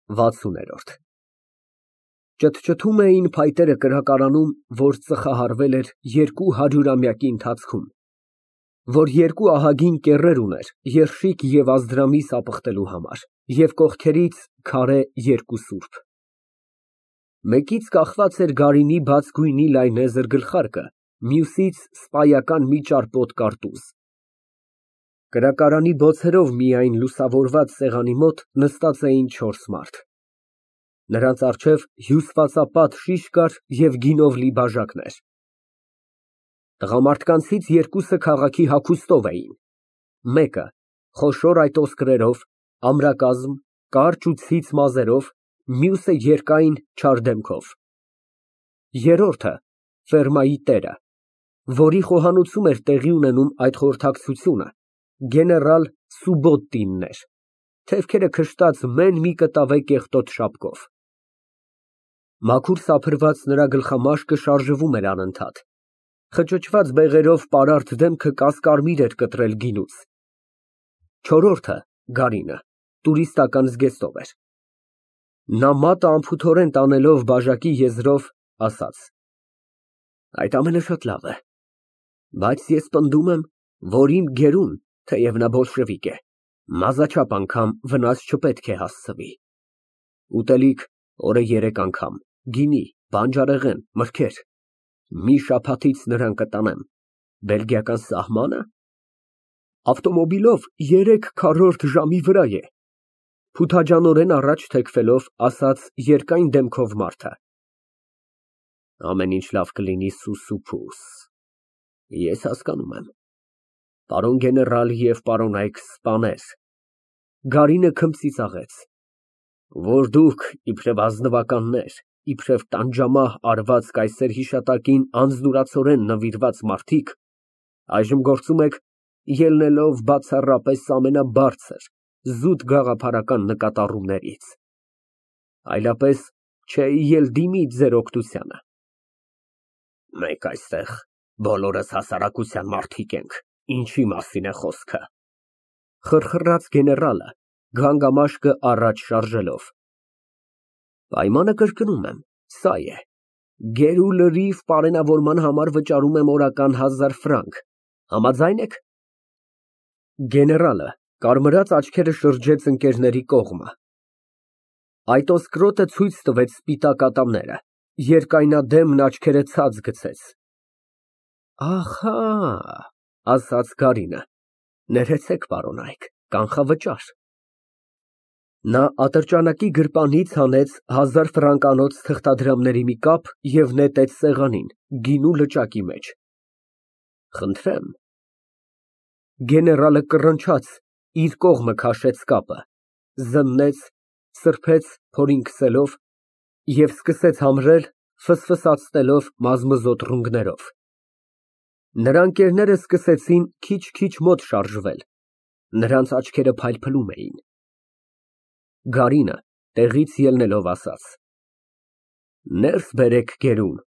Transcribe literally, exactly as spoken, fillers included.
վաթսուն։ Ճթճթում էին փայտերը կրակարանում, որ ծխահարվել էր երկու հարյուրամյակի ընթացքում, որ երկու ահագին կեռեր ուներ երշիկ և ազդրամիս ապխտելու համար և կողքերից քարե երկու սուրբ։ Մեկից կախված էր գարինի բաց գույնի լայնեզր գլխարկը, մյուսից սպայական մի ճարպոտ կարտուզ։ Կրակարանի բոցերով միայն լուսավորված սեղանի մոտ նստած էին չորս մարդ։ Նրանց առջև հյուսվածապատ շիշ կար և գինով լի բաժակներ։ Տղամարդկանցից երկուսը քաղաքի հագուստով էին, մեկը խոշոր այտոսկրերով, ամրակազմ, կարճ ու ցից մազերով, մյուսը երկայն, չար դեմքով, երրորդը ֆերմայի տերը, որի խոհանոցում էր տեղի ունենում այդ խորհրդակցությունը, գեներալ Սուբոտինն էր, թևքերը քշտած մեն մի կտավե կեղտոտ շապկով։ Մաքուր սափրված նրա գլխամաշկը շարժվում էր անընդհատ, խճճված բեղերով պարարտ դեմքը կասկարմիր էր կտրել գինուց։ Չորրորդը Գարինը տուրիստական զգեստով էր։ Նա մատը անփութորեն տանելով բաժակի եզրով, ասաց. Այդ ամենը շատ լավ է, բայց ես պնդում եմ, որ իմ գերուն, թեև նա բոլշևիկ է, մազաչափ անգամ վնաս չպետք է հասցվի։ Ուտելիք օրը երեք անգամ, գինի, բանջարեղեն, մրգեր, մի շաբաթից նրան կտանեմ, բելգիական սահմա՞նը։ Ավտոմոբիլով երեք քառորդ ժամի վրա է, փութաջանորեն առաջ թեքվելով, ասաց երկայն դեմքով մարդը։ Ամեն ինչ լավ կլինի սուս ու փուս, ես հասկանում եմ, պարոն գեներալ և պարոնայք սպաներ։ Գարինը քմծիծաղեց, որ դուք իբրև ազնվականներ, իբրև տանջամահ արված կայսեր հիշատակին անձնուրացորեն նվիրված մարդիկ, այժմ գործում եք ելնելով բացառապես ամենաբարձր, զուտ գաղափարական նկատառումներից, այլապես չէի էլ դիմի ձեր օգնությանը։ Մենք այստեղ բոլորս հասարակության մարդիկ ենք, ինչի մասին է խոսքը, խրխռաց գեներալը, գանգամաշկը առաջ շարժելով։ Պայմանը կրկնում եմ, սա է, գեր ու լրիվ պարենավորման համար վճարում եմ օրական հազար ֆրանկ, համաձա՞յն եք։ Գեներալը կարմրած աչքերը շրջեց ընկերների կողմը։ Այտոսկրոտը ցույց տվեց սպիտակ ատամները, երկայնադեմն աչքերը ցած գցեց։ Ահա, ասաց Գարինը, ներեցեք, պարոնայք, կանխավճար։ Նա ատրճանակի գրպանից հանեց հազար ֆրանկանոց թղթադրամների մի կապ և նետեց սեղանին, գինու լճակի մեջ։ Խնդրեմ։ Գեներալը կռնչաց, իր կողմը քաշեց կապը, զննեց, սրբեց փորին քսելով և սկսեց համրել, ֆսֆսացնելով մազմզոտ ռունգներով։ Նրա ընկերները սկսեցին քիչ֊քիչ մոտ շարժվել, նրանց աչքերը փայլփլում էին։ Գարինը տեղից ելնելով ասաց. Ներս բերեք գերուն։